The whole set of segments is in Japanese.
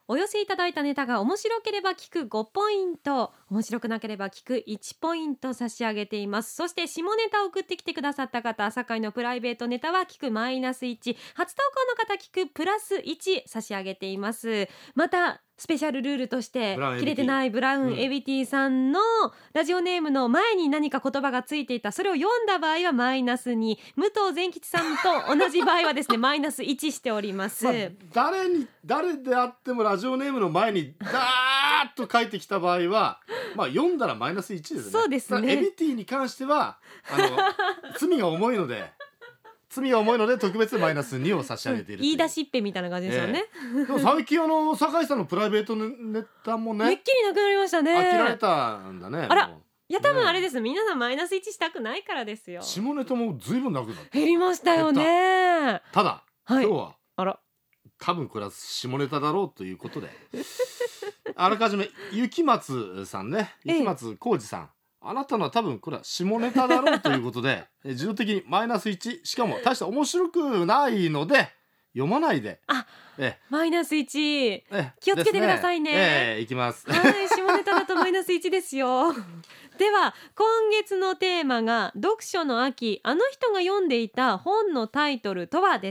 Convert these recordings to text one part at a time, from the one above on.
お寄せいただいたネタが面白ければ聞く5ポイント、面白くなければ聞く1ポイント差し上げています。そして下ネタを送ってきてくださった方、酒井のプライベートネタは聞くマイナス1、初投稿の方聞くプラス1差し上げています。またスペシャルルールとして切れてないブラウンエビティさんのラジオネームの前に何か言葉がついていた、それを読んだ場合はマイナス2、武藤善吉さんと同じ場合はですねマイナス1しております。 誰であってもラジオネームの前にダーッと書いてきた場合は読んだらマイナス1ですね。 そうですね。 エビティに関しては罪が重いので特別マイナス2を差し上げている言い出しっぺみたいな感じですよね、 でも最近酒井さんのプライベートネタもねめっきりなくなりましたね。 飽きられたんだね。 あら、いや多分あれです、皆さんマイナス1したくないからですよ。 下ネタもずいぶんなくなった。 減りましたよね。 ただ、今日は多分これは下ネタだろうということであらかじめ雪松さんね、雪松浩二さん、あなたのは多分これは下ネタだろうということで自動的にマイナス1、しかも大して面白くないので読まないで、 マイナス1、気をつけてくださいね。 いきます。 はい、下ネタだとマイナス1ですよでは今月のテーマが読書の秋、あの人が読んでいた本のタイトルとはです。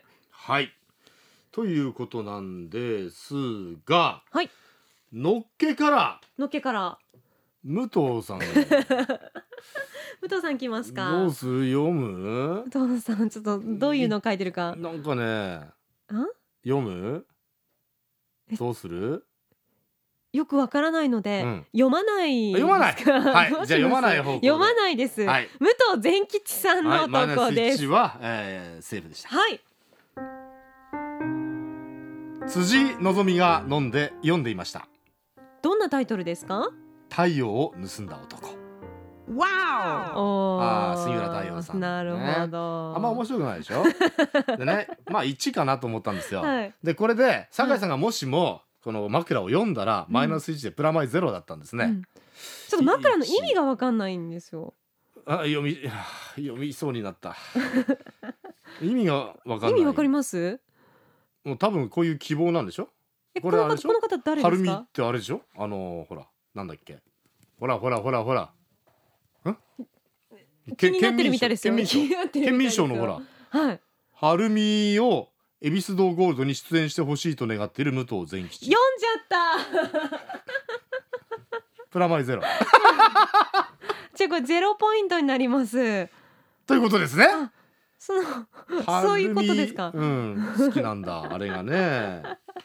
はい、ということなんですが、 はい、 のっけから武藤さん武藤さん来ますか。 どうする、読む？ 武藤さんちょっとどういうの書いてるかなんかね、読む？どうする？ よくわからないので、読まないですか。 はい、じゃあ読まない方向で。 読まないです、武藤善吉さんのとこです。 マイナス1は、セーフでした。 はい。 辻のぞみが読んでいました。 どんなタイトルですか？ 太陽を盗んだ男。 わお。杉浦太陽さん。 なるほど、 あんま面白くないでしょでね、1かなと思ったんですよ、 はい、 でこれで酒井さんがもしもこの枕を読んだら、マイナス1でプラマイ0だったんですね、 ちょっと枕の意味が分かんないんですよ。 読みそうになった意味が分かんない。 意味分かります？ もう多分こういう希望なんでしょ。 この方誰ですか？ はるみってあれでしょ、ほらなんだっけ、ほら気になってるみたいですよ。 県民賞のほら、はるみを恵比寿堂ゴールドに出演してほしいと願っている武藤善吉。 読んじゃったプラマイ0 じゃあこれ0ポイントになりますということですね。 そういうことですか。 好きなんだあれがね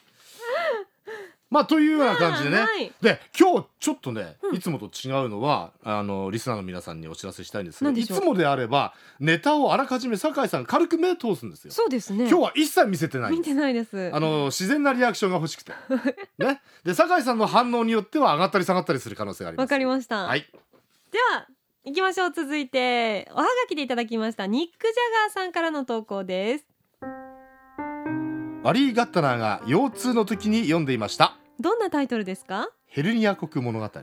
というような感じでね、で今日ちょっとね、いつもと違うのはリスナーの皆さんにお知らせしたいんですけど、いつもであればネタをあらかじめ酒井さん軽く目通すんですよ。 そうですね。 今日は一切見せてないんです。 見てないです。 自然なリアクションが欲しくてね、で酒井さんの反応によっては上がったり下がったりする可能性があります。 わかりました、では行きましょう。続いておはがきでいただきましたニック・ジャガーさんからの投稿です。 マリー・ガッタナーが腰痛の時に読んでいました。 どんなタイトルですか？ ヘルニア国物語。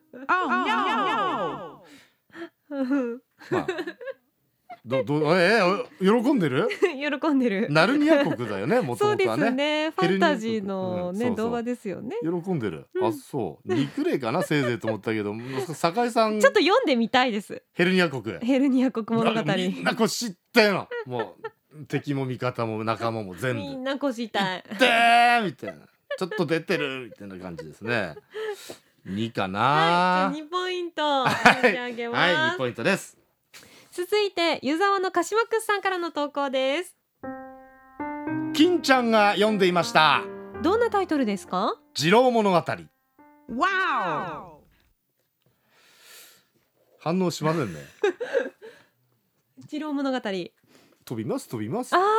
喜んでる喜んでる。 ナルニア国だよね、もともとはね。 そうですね、ファンタジーの動画ですよね。 喜んでる、そう、2くらいかなせいぜいと思ったけど酒井さんちょっと読んでみたいです。 ヘルニア国物語。みんなこう知ってんの、もう敵も味方も仲間も全部みんなこ知りたいみたいな、ちょっと出てるみたいな感じですね。2かな。 2ポイント差し上げます。 はい、2ポイントです。 続いて湯沢の鹿島くさんからの投稿です。 金ちゃんが読んでいました。 どんなタイトルですか？ 次郎物語。反応しませんね次郎物語。 飛びます。説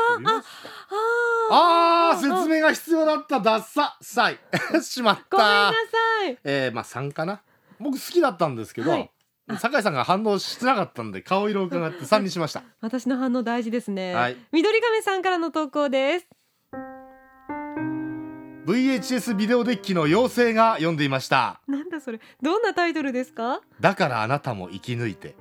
明が必要だった。ダッサさいしまった。 ごめんなさい。 3かな。僕好きだったんですけど、酒井さんが反応してなかったんで顔色を伺って3にしました。 私の反応大事ですね。緑亀さんからの投稿です。 VHS ビデオデッキの妖精が読んでいました。 なんだそれ、どんなタイトルですか？ だからあなたも生き抜いて。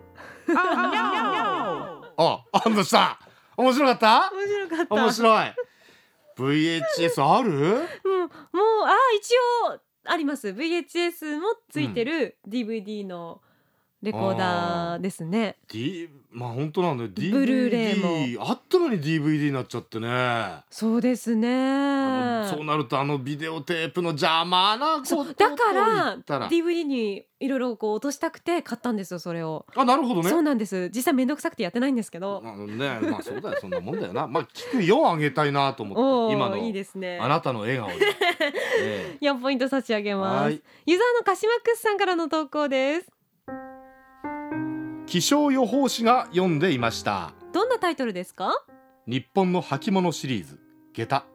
反応した。面白かった。面白い。VHS ある？ もうあ一応あります。 VHS もついてる DVD のレコーダーですね。 まあ本当なんだよ。 ブルーレイも DVD あったのに DVD になっちゃってね。 そうですね。 そうなるとビデオテープの邪魔なことそうだからと言ったら DVD にいろいろこう落としたくて買ったんですよ、それを。 なるほどね。 そうなんです。実際めんどくさくてやってないんですけど、 ね、まあそうだよ、そんなもんだよな。まあ聞く4あげたいなと思って今のいいですね。 あなたの笑顔で、 4ポイント差し上げます。 はい。 ユーザーのカシマックスさんからの投稿です。 気象予報士が読んでいました。 どんなタイトルですか？ 日本の履物シリーズ下駄。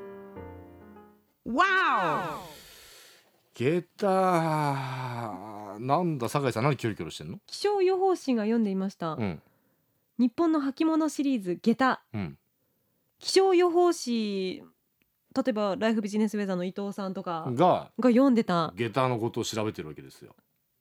わ下駄なんだ、酒井さん何キョロキョロしてんの？ 気象予報士が読んでいました、 うん日本の履物シリーズ下駄。 うん気象予報士、例えばライフビジネスウェザーの伊藤さんとかがが読んでた。 下駄のことを調べてるわけですよ。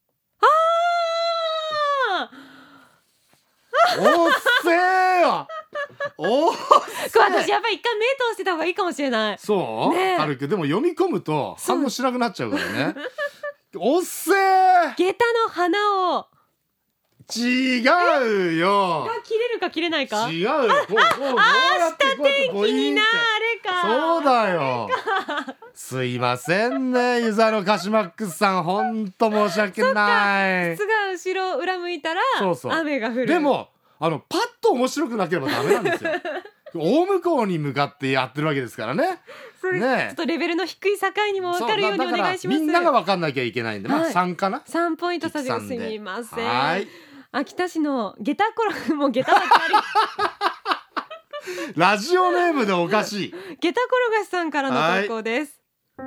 おっせーよおっせこれ私やっぱり一回目通してた方がいいかもしれない。 そう、 ねえ軽くでも読み込むと反応しなくなっちゃうからね。おっせー下駄の花を違うよ。 が切れるか切れないか。 違うよ。こうやってこうやってボイーンって。 あれか。 そうだよ。すいませんね、ユザのカシマックスさん、ほんと申し訳ない。 靴が後ろ裏向いたらそうそう雨が降る。 でもパッと面白くなければダメなんですよ。大向こうに向かってやってるわけですからね。 それちょっとレベルの低い境にも分かるようにお願いします。 みんなが分かんなきゃいけないんで、まあはい 3かな。 3ポイント差し上げ、すみません。 はい。 秋田市の下駄コロもう下駄ばっかりラジオネームでおかしい。 下駄転がしさんからの投稿です。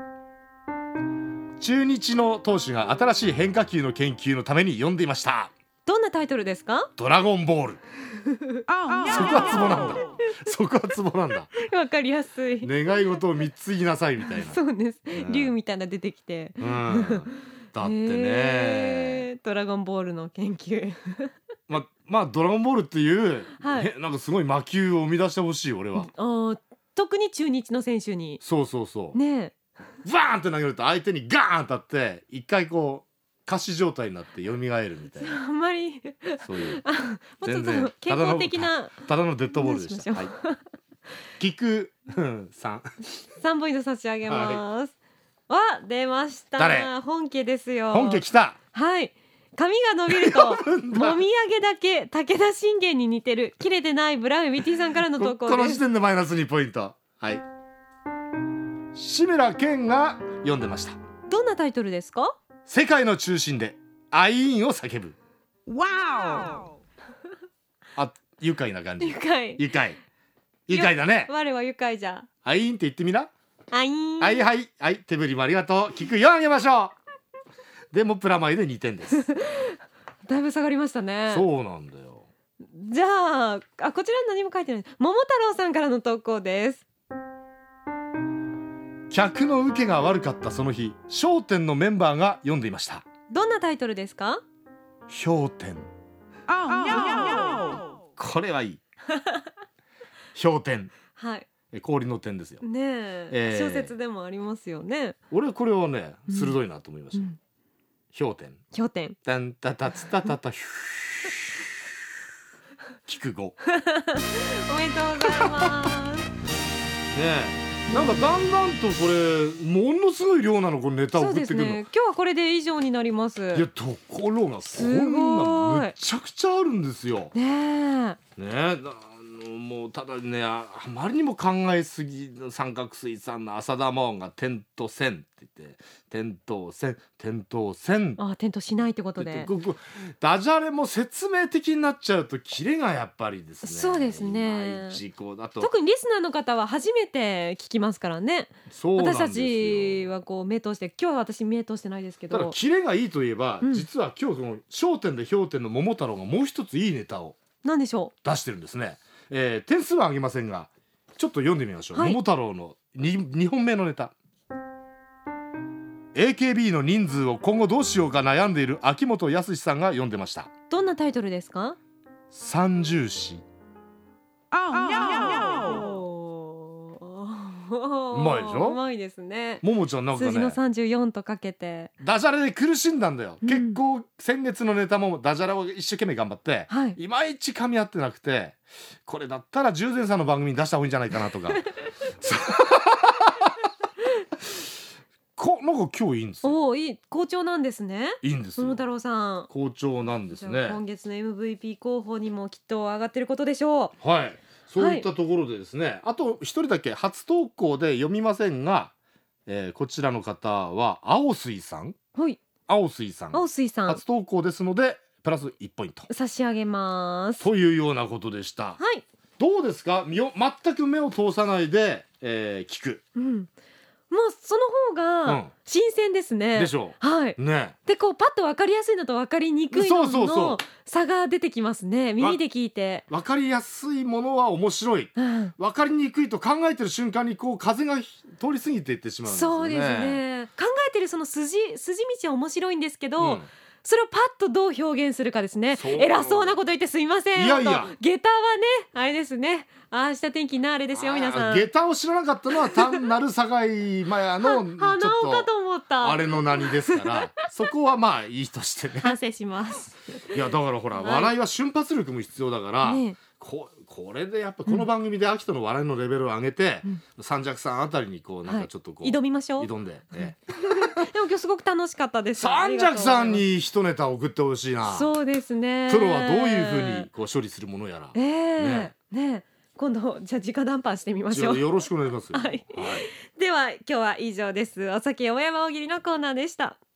中日の投手が新しい変化球の研究のために読んでいました。 どんなタイトルですか？ ドラゴンボール。そこはツボなんだ。そこはツボなんだ。 わかりやすい。 願い事を3つ言いなさいみたいな。 そうです。竜みたいな出てきて。 だってね、 ドラゴンボールの研究。 まあドラゴンボールっていう、 はい、 なんかすごい魔球を生み出してほしい俺は。 特に中日の選手に。 そうね。 バーンって投げると相手にガーン当たって一回こう仮死状態になって蘇るみたいな。 あんまりそういう全然健康的なただのデッドボールでした。はい。キク3 ポイント差し上げます。出ました。 誰？ 本家ですよ。 本家来た。 はい。髪が伸びるともみあげだけ武田信玄に似てる切れてないブラウンビティさんからの投稿です。 この時点でマイナス2ポイント。はい。志村けんが読んでました。 どんなタイトルですか？ 世界の中心でアイーンを叫ぶ。 わお。愉快な感じ。 愉快だね。 我は愉快じゃ。 アイーンって言ってみな。 アイーン。 はい手振りもありがとう。聞く4あげましょう。でもプラマイで2点です。 だいぶ下がりましたね。 そうなんだよ。 じゃあこちら何も書いてない。桃太郎さんからの投稿です。 客の受けが悪かったその日、笑点のメンバーが読んでいました。 どんなタイトルですか？ 氷点。これはいい。氷点。 はい。 氷の点ですよ。 ねえ、小説でもありますよね。 俺これはね鋭いなと思いました。氷点。 氷点。 タンタタツタタタ。聞く5。 おめでとうございます。 ねえ。なんかだんだんとこれものすごい量なの、このネタを送ってくるの。 今日はこれで以上になります。 いやところがこんなめちゃくちゃあるんですよ。 ねえもうただね、あまりにも考えすぎの三角水産の浅田真央が点と線って言って点と線点としないってことで、 ダジャレも説明的になっちゃうとキレがやっぱりですね。 そうですね。特にリスナーの方は初めて聞きますからね。私たちはこう目通して、今日は私目通してないですけど、 ただキレがいいといえば、実は今日その笑点で氷点の桃太郎がもう一ついいネタを何でしょう出してるんですね。点数はあげませんがちょっと読んでみましょう。桃太郎の 2本目のネタ。AKB の人数を今後どうしようか悩んでいる秋元康さんが読んでました。 どんなタイトルですか？ 三重詩。 うまいでしょ。 うまいですね。 ももちゃんなんか数字のね 34とかけて、 ダジャレで苦しんだんだよ、 うん結構先月のネタもダジャレを一生懸命頑張って、 はいいまいち噛み合ってなくて、これだったら従前さんの番組に出した方がいいんじゃないかなとかなんか今日いいんですよ。 おお、いい好調なんですね。 いいんですよ。 桃太郎さん。 好調なんですじゃあね。 今月の MVP 候補にもきっと上がってることでしょはい、そういったところでですね、あと一人だけ初投稿で読みませんが、こちらの方は青水さん。 う。はい。 青水さん青水さん初投稿ですのでプラス1ポイント差し上げます。 というようなことでした。 はい。 どうですか、全く目を通さないで、聞く、 うん。もうその方が新鮮ですね。 でしょはい。 うね。 でこうパッと分かりやすいのと分かりにくいのそうそうその差が出てきますね。耳で聞いて。 分かりやすいものは面白い、 うん。 分かりにくいと考えてる瞬間にこう風が通り過ぎていってしまうんですよね。 そうですね。考えてるその筋道は面白いんですけど、 うんそれをパッとどう表現するかですね。 そう偉そうなこと言ってすいません。 いやいやと下駄はねあれですね。明日天気なあれですよ皆さん。 下駄を知らなかったのは単なる堺マヤのちょっ鼻緒かと思った。 あれの何ですからそこはまあいいとしてね。 反省します。 いやだからほら、 はい笑いは瞬発力も必要だから、 ねこれでやっぱこの番組で秋人の笑いのレベルを上げて、 うん三尺さんあたりにこうなんかちょっとこう、 挑みましょう。 挑んで、 でも今日すごく楽しかったです。 三尺さんに一ネタ送ってほしいな。 そうですね。 プロはどういうふうにこう処理するものやら、 ね今度じゃあ直談判してみましょう。 よろしくお願いしますよ。 はいでは今日は以上です。お酒大山大喜利のコーナーでした。